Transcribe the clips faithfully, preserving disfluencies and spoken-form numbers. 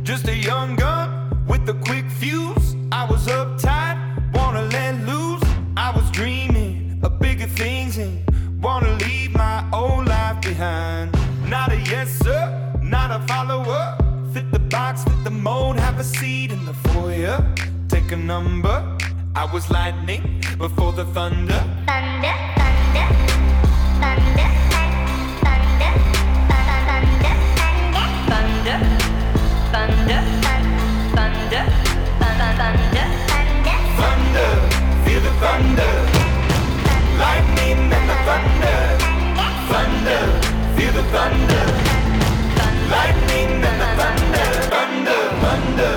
Just a young gun with a quick fuse. I was uptight, wanna let loose. I was dreaming of bigger things and wanna leave my old life behind. Not a yes sir, not a follower. Fit the box, fit the mold, have a seat in the foyer. Take a number. I was lightning before the thunder. Thunder, thunder, thunder, thunder, thunder, thunder, thunder, thunder, thunder, thunder, feel the thunder, lightning and the thunder, thunder, feel the thunder, lightning and the thunder, thunder, thunder,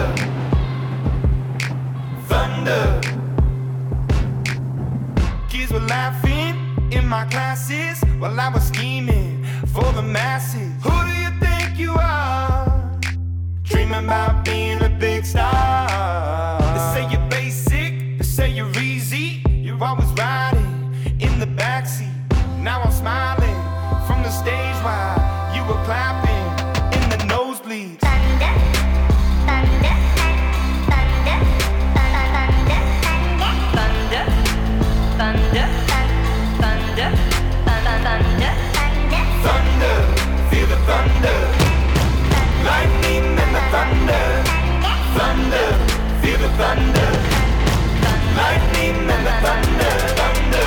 thunder. Kids were laughing in my classes while I was scheming for the masses. Who do you think you are? Dreaming about being a big star. They say you're basic, they say you're easy. You're always riding in the backseat. Now I'm smiling from the stage while you were clapping in the nosebleeds. thunder, thunder, thunder, thunder, thunder, thunder, thunder, thunder, Thunder, feel the thunder, lightning and the thunder, thunder, feel the thunder, lightning and the thunder, thunder.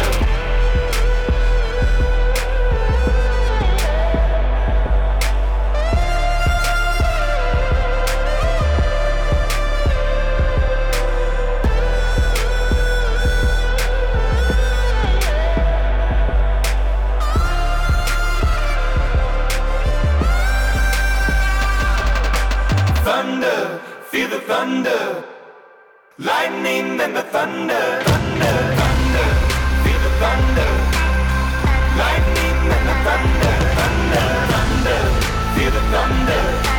Thunder, feel the thunder, lightning and the thunder, thunder, thunder, feel the thunder, lightning and the thunder, thunder, thunder, feel the thunder.